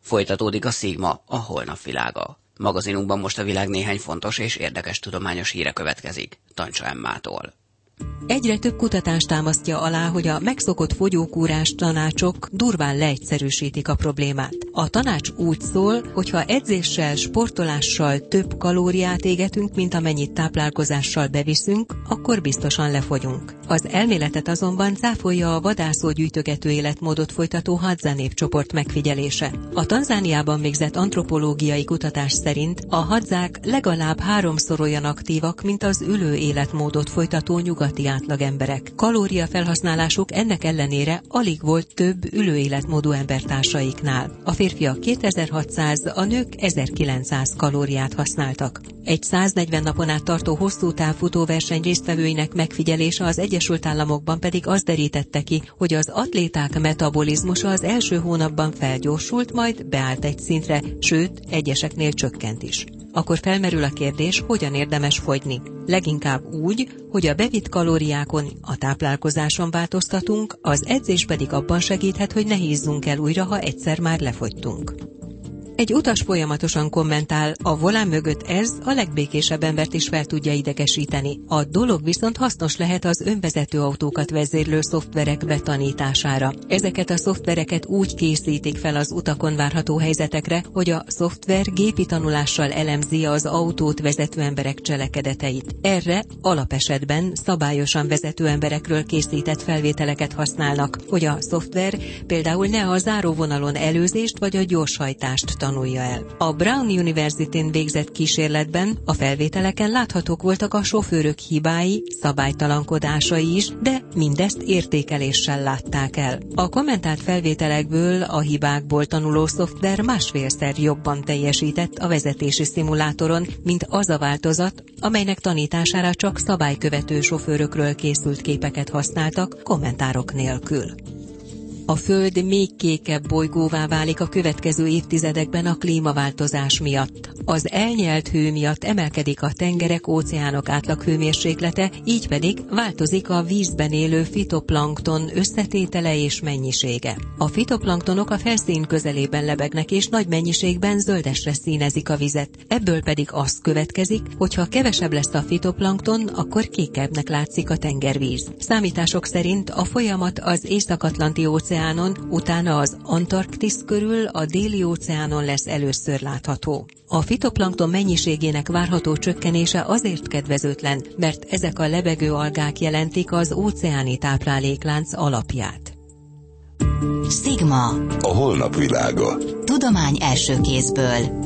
Folytatódik a Szigma, a holnap világa. Magazinunkban most a világ néhány fontos és érdekes tudományos híre következik, Tancsa Emmától. Egyre több kutatás támasztja alá, hogy a megszokott fogyókúrás tanácsok durván leegyszerűsítik a problémát. A tanács úgy szól, hogy ha edzéssel, sportolással több kalóriát égetünk, mint amennyit táplálkozással beviszünk, akkor biztosan lefogyunk. Az elméletet azonban cáfolja a vadászógyűjtögető életmódot folytató Hadza népcsoport megfigyelése. A Tanzániában végzett antropológiai kutatás szerint a hadzák legalább 3-szor olyan aktívak, mint az ülő életmódot folytató nyugati átlagemberek. Kalóriafelhasználásuk ennek ellenére alig volt több ülőéletmódú embertársaiknál. A férfiak 2600, a nők 1900 kalóriát használtak. Egy 140 napon át tartó hosszú távfutóverseny résztvevőinek megfigyelése az Egyesült Államokban pedig azt derítette ki, hogy az atléták metabolizmusa az első hónapban felgyorsult, majd beállt egy szintre, sőt, egyeseknél csökkent is. Akkor felmerül a kérdés, hogyan érdemes fogyni. Leginkább úgy, hogy a bevitt kalóriákon, a táplálkozáson változtatunk, az edzés pedig abban segíthet, hogy ne hízzunk el újra, ha egyszer már lefogytunk. Egy utas folyamatosan kommentál, a volán mögött ez a legbékésebb embert is fel tudja idegesíteni. A dolog viszont hasznos lehet az önvezető autókat vezérlő szoftverek betanítására. Ezeket a szoftvereket úgy készítik fel az utakon várható helyzetekre, hogy a szoftver gépi tanulással elemzi az autót vezető emberek cselekedeteit. Erre alapesetben szabályosan vezető emberekről készített felvételeket használnak, hogy a szoftver például ne a záróvonalon előzést vagy a gyorshajtást tanulja el. A Brown University-n végzett kísérletben a felvételeken láthatók voltak a sofőrök hibái, szabálytalankodásai is, de mindezt értékeléssel látták el. A kommentált felvételekből a hibákból tanuló szoftver 1,5-szer jobban teljesített a vezetési szimulátoron, mint az a változat, amelynek tanítására csak szabálykövető sofőrökről készült képeket használtak, kommentárok nélkül. A Föld még kékebb bolygóvá válik a következő évtizedekben a klímaváltozás miatt. Az elnyelt hő miatt emelkedik a tengerek, óceánok átlaghőmérséklete, így pedig változik a vízben élő fitoplankton összetétele és mennyisége. A fitoplanktonok a felszín közelében lebegnek és nagy mennyiségben zöldesre színezik a vizet. Ebből pedig az következik, hogy ha kevesebb lesz a fitoplankton, akkor kékebbnek látszik a tengervíz. Számítások szerint a folyamat az Észak-Atlanti óceánon, utána az Antarktisz körül, a Déli-óceánon lesz először látható. A fitoplankton mennyiségének várható csökkenése azért kedvezőtlen, mert ezek a lebegő algák jelentik az óceáni tápláléklánc alapját. Szigma. A holnap világa. Tudomány első kézből.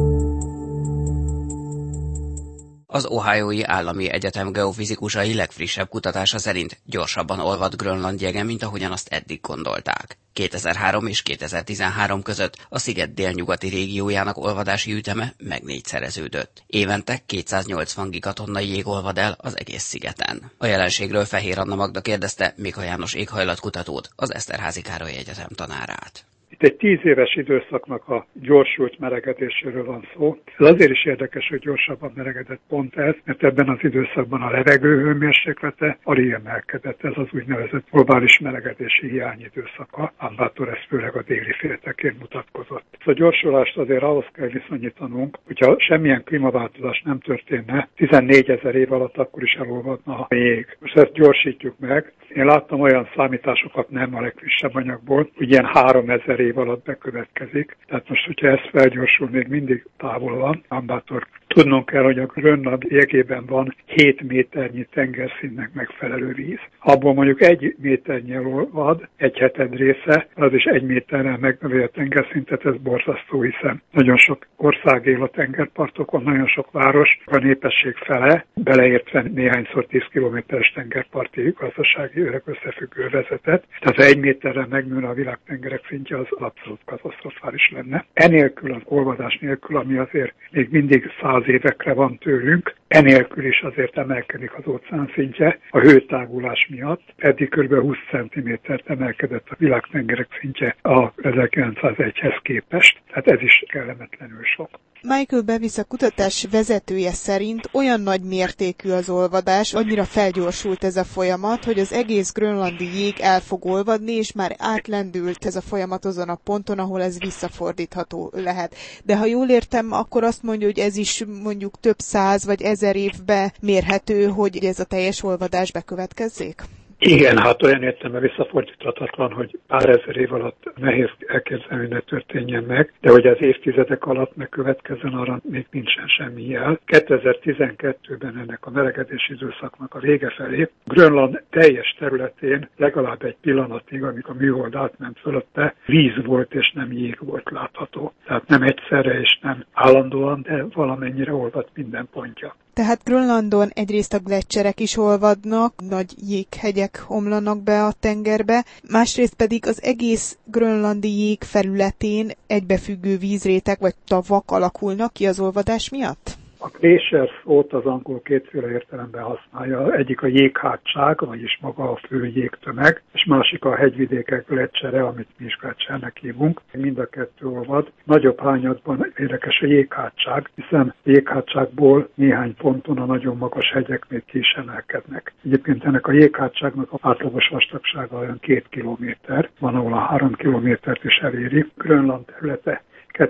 Az Ohiói Állami Egyetem geofizikusai legfrissebb kutatása szerint gyorsabban olvad Grönland jege, mint ahogyan azt eddig gondolták. 2003 és 2013 között a sziget délnyugati régiójának olvadási üteme megnégyszereződött. Évente 280 gigatonnai jég olvad el az egész szigeten. A jelenségről Fehér Anna Magda kérdezte Mika János éghajlatkutatót, az Eszterházy Károly Egyetem tanárát. Itt egy 10 éves időszaknak a gyorsult melegedéséről van szó. Ez azért is érdekes, hogy gyorsabban melegedett pont ez, mert ebben az időszakban a levegő hőmérséklete alig emelkedett. Ez az úgynevezett globális melegedési hiány időszaka, amától ez főleg a déli féltekén mutatkozott. A gyorsulást azért ahhoz kell viszonyítanunk, hogyha semmilyen klímaváltozás nem történne, 14 000 év alatt akkor is elolvadna a jég. Most ezt gyorsítjuk meg. Én láttam olyan számításokat, nem a legfrissebb anyagból, hogy ilyen 3000 év alatt bekövetkezik. Tehát most, hogyha ez felgyorsul, még mindig távol van. Ambátor tudnunk kell, hogy a Grönland jegében van 7 méternyi tengerszínnek megfelelő víz. Abból mondjuk 1 méternyi olvad, egy heted része, az is 1 méterrel megnöveli a tengerszintet, ez borzasztó, hiszen nagyon sok ország él a tengerpartokon, nagyon sok város, a népesség fele, beleértve néhányszor 10 kilométeres tengerparti gazdasági összefüggő vezetet. Tehát ha 1 méterrel megnőne a világtengerek szintje, az abszolút katasztrofális lenne. Enélkül, az olvadás nélkül, ami azért még mindig 100 évekre van tőlünk, enélkül is azért emelkedik az óceán szintje a hőtágulás miatt. Eddig kb. 20 cm-t emelkedett a világtengerek szintje a 1901-hez képest, tehát ez is kellemetlenül sok. Michael Bevis, a kutatás vezetője szerint olyan nagy mértékű az olvadás, annyira felgyorsult ez a folyamat, hogy az egész grönlandi jég el fog olvadni, és már átlendült ez a folyamat azon a ponton, ahol ez visszafordítható lehet. De ha jól értem, akkor azt mondja, hogy ez is mondjuk több 100 vagy 1000 évbe mérhető, hogy ez a teljes olvadás bekövetkezzék? Igen, hát olyan értelemben visszafordíthatatlan, hogy pár ezer év alatt nehéz elképzelni, hogy ne történjen meg, de hogy az évtizedek alatt megkövetkezzen, arra még nincsen semmi jel. 2012-ben ennek a melegedési időszaknak a vége felé Grönland teljes területén legalább egy pillanatig, amikor a műhold átment fölötte, víz volt és nem jég volt látható. Tehát nem egyszerre és nem állandóan, de valamennyire olvadt minden pontja. Tehát Grönlandon egyrészt a gleccserek is olvadnak, nagy jéghegyek omlanak be a tengerbe, másrészt pedig az egész grönlandi jég felületén egybefüggő vízréteg vagy tavak alakulnak ki az olvadás miatt? A glacier szót az angol kétféle értelemben használja. Egyik a jéghátság, vagyis maga a fő jégtömeg, és másik a hegyvidékek gletschere, amit mi is gletschernek hívunk. Mind a kettő olvad. Nagyobb hányadban érdekes a jéghátság, hiszen a jéghátságból néhány ponton a nagyon magas hegyek még ki is emelkednek. Egyébként ennek a jéghátságnak a átlagos vastagsága olyan 2 kilométer, van ahol a 3 kilométert is eléri. Grönland területe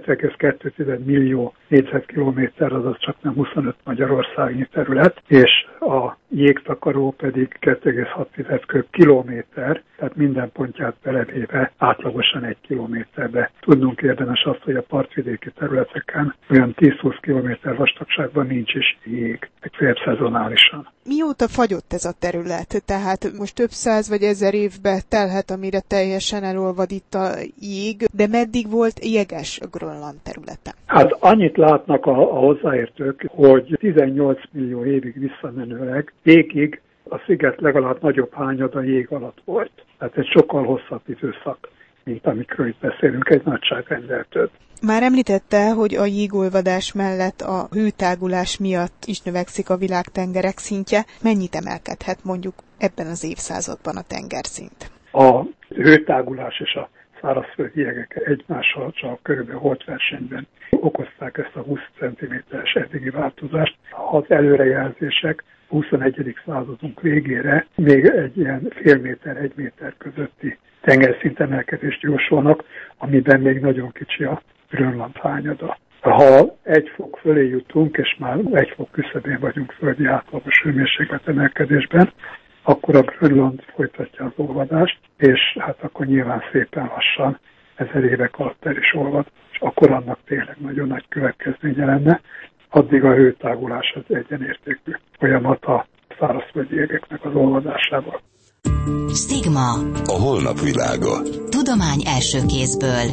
2,2 millió négyzetkilométer, azaz csak nem 25 magyarországi terület, és a jégtakaró pedig 2,6 köbkilométer, tehát minden pontját belevéve átlagosan 1 kilométerbe. Tudnunk érdemes azt, hogy a partvidéki területeken olyan 10-20 kilométer vastagságban nincs is jég, legfeljebb szezonálisan. Mióta fagyott ez a terület? Tehát most több 100 vagy 1000 évbe telhet, amire teljesen elolvad itt a jég, de meddig volt jeges a Grönland területe? Hát annyit látnak a hozzáértők, hogy 18 millió évig visszamenőleg végig a sziget legalább nagyobb hányada jég alatt volt. Tehát egy sokkal hosszabb időszak, mint amikről itt beszélünk, egy nagyságrendel több. Már említette, hogy a jégolvadás mellett a hőtágulás miatt is növekszik a világtengerek szintje. Mennyit emelkedhet mondjuk ebben az évszázadban a tengerszint? A hőtágulás és a szárazföldi jegek egymással csak körülbelül holtversenyben okozták ezt a 20 cm-es eddigi változást. Az előrejelzések 21. századunk végére még egy ilyen fél méter, 1 méter közötti tengerszint-emelkedést jósolnak, amiben még nagyon kicsi a Grönland hányada. Ha 1 fok fölé jutunk, és már 1 fok küszöbén vagyunk földi átlagos hőmérséklet emelkedésben, akkor a Grönland folytatja az olvadást, és hát akkor nyilván szépen lassan 1000 évek alatt el is olvad, és akkor annak tényleg nagyon nagy következménye lenne. Addig a hőtágulás az egyenértékű folyamat a szárazföldi jégeknek az olvadásával. Stigma. A holnap világa. Tudomány első kézből.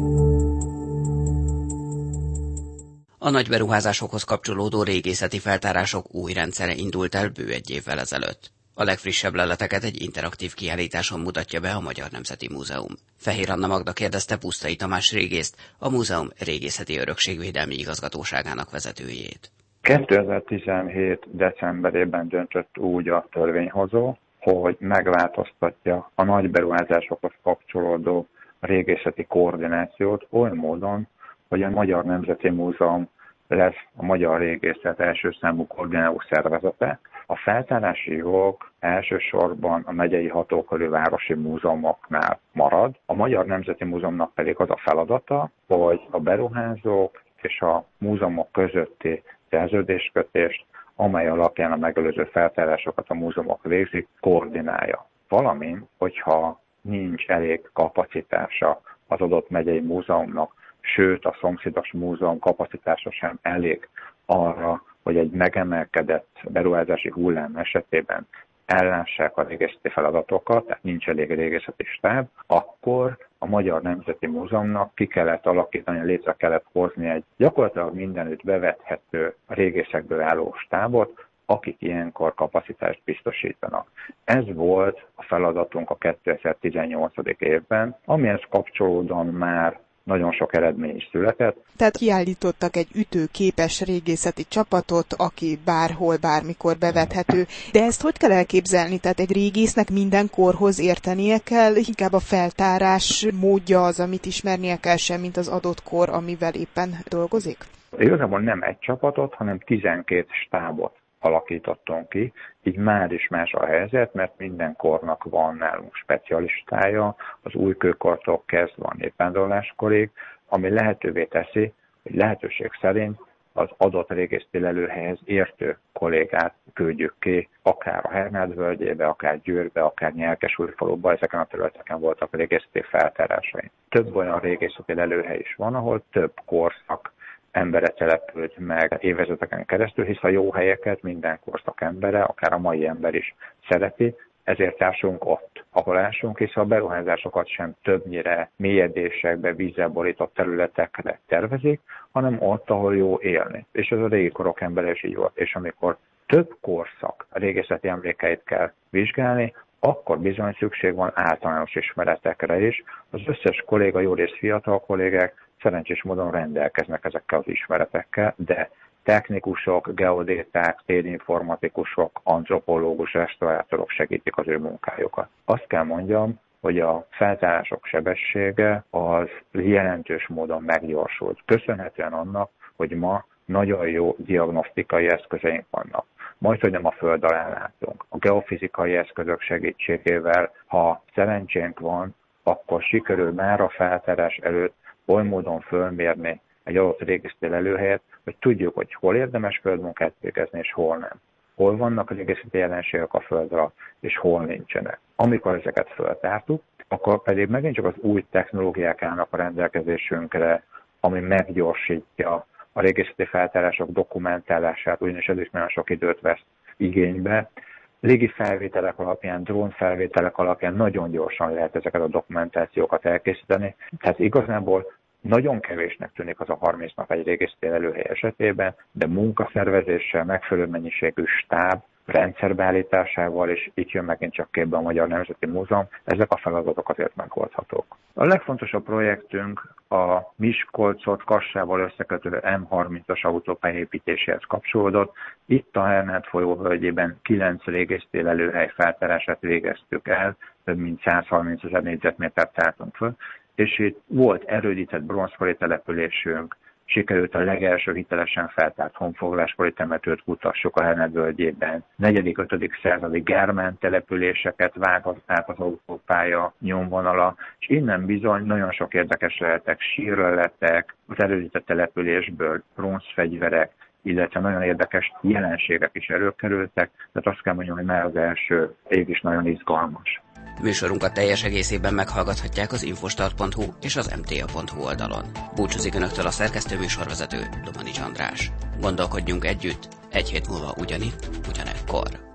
A nagy beruházásokhoz kapcsolódó régészeti feltárások új rendszere indult el bő 1 évvel ezelőtt. A legfrissebb leleteket egy interaktív kiállításon mutatja be a Magyar Nemzeti Múzeum. Fehér Anna Magda kérdezte Pusztai Tamás régészt, a múzeum régészeti örökségvédelmi igazgatóságának vezetőjét. 2017. decemberében döntött úgy a törvényhozó, hogy megváltoztatja a nagy beruházásokhoz kapcsolódó régészeti koordinációt oly módon, hogy a Magyar Nemzeti Múzeum lesz a magyar régészet első számú koordináló szervezete. A feltárási jog elsősorban a megyei hatókörű városi múzeumoknál marad. A Magyar Nemzeti Múzeumnak pedig az a feladata, hogy a beruházók és a múzeumok közötti szerződéskötést, amely alapján a megelőző feltárásokat a múzeumok végzik, koordinálja. Valamint, hogyha nincs elég kapacitása az adott megyei múzeumnak, sőt a szomszédos múzeum kapacitása sem elég arra, hogy egy megemelkedett beruházási hullám esetében ellássák a régészeti feladatokat, tehát nincs elég régészeti stáb, akkor a Magyar Nemzeti Múzeumnak ki kellett alakítani, létre kellett hozni egy gyakorlatilag mindenütt bevethető régészekből álló stábot, akik ilyenkor kapacitást biztosítanak. Ez volt a feladatunk a 2018. évben, amihez kapcsolódóan már nagyon sok eredmény is született. Tehát kiállítottak egy ütőképes régészeti csapatot, aki bárhol, bármikor bevethető. De ezt hogy kell elképzelni? Tehát egy régésznek minden korhoz értenie kell, inkább a feltárás módja az, amit ismernie kell, sem, mint az adott kor, amivel éppen dolgozik? Igazából nem egy csapatot, hanem 12 stábot alakítottunk ki, így már is más a helyzet, mert minden kornak van nálunk specialistája, az újkőkortól kezdve a népvándorláskorig, ami lehetővé teszi, hogy lehetőség szerint az adott régészeti lelőhelyhez értő kollégát küldjük ki, akár a Hernád völgyébe, akár Győrbe, akár Nyerkesújfaluba, ezeken a területeken voltak régészeti feltárásai. Több olyan régészeti lelőhely is van, ahol több korszak embere települt meg évezredeken keresztül, hisz a jó helyeket minden korszak embere, akár a mai ember is szereti, ezért ásunk ott, ahol ásunk, hisz a beruházásokat sem többnyire mélyedésekbe, vízzel borított területekre tervezik, hanem ott, ahol jó élni. És ez a régi korok embere is így volt. És amikor több korszak régészeti emlékeit kell vizsgálni, akkor bizony szükség van általános ismeretekre is. Az összes kolléga, jó rész fiatal kollégák szerencsés módon rendelkeznek ezekkel az ismeretekkel, de technikusok, geodéták, térinformatikusok, antropológus, restaurátorok segítik az ő munkájukat. Azt kell mondjam, hogy a feltárások sebessége az jelentős módon meggyorsult. Köszönhetően annak, hogy ma nagyon jó diagnosztikai eszközeink vannak. Majdhogy nem a föld alá látunk. A geofizikai eszközök segítségével, ha szerencsénk van, akkor sikerül már a feltárás előtt oly módon fölmérni egy adott régészeti lelőhelyet, hogy tudjuk, hogy hol érdemes földmunkát végezni, és hol nem. Hol vannak régészeti jelenségek a föld alatt, és hol nincsenek. Amikor ezeket föltártuk, akkor pedig megint csak az új technológiák állnak a rendelkezésünkre, ami meggyorsítja a régészeti feltárások dokumentálását, ugyanis ez is nagyon sok időt vesz igénybe. Légi felvételek alapján, drónfelvételek alapján nagyon gyorsan lehet ezeket a dokumentációkat elkészíteni. Tehát igazából nagyon kevésnek tűnik az a 30 nap egy régészeti lelőhely esetében, de munkaszervezéssel, megfelelő mennyiségű stáb, rendszerbeállításával, és itt jön megint csak képbe a Magyar Nemzeti Múzeum, ezek a feladatok azért megoldhatók. A legfontosabb projektünk a Miskolcot Kassával összekötő M30-as autópálya építéséhez kapcsolódott. Itt a Hernád folyó völgyében 9 régészeti lelőhely feltárását végeztük el, több mint 130 000 négyzetmétert tártunk föl, és itt volt erődített bronzkori településünk, sikerült a legelső hitelesen feltárt honfoglaláskori temetőt kutassuk a Hernád völgyében. 4.-5. századi germán településeket vágott az autópálya nyomvonala, és innen bizony nagyon sok érdekes leletek, sírleletek, az erődített településből bronzfegyverek, illetve nagyon érdekes jelenségek is előkerültek, tehát azt kell mondjam, hogy már az első év is nagyon izgalmas. Műsorunkat teljes egészében meghallgathatják az infostart.hu és az mta.hu oldalon. Búcsúzik önöktől a szerkesztő műsorvezető, Domanics András. Gondolkodjunk együtt, egy hét múlva ugyanitt, ugyanekkor.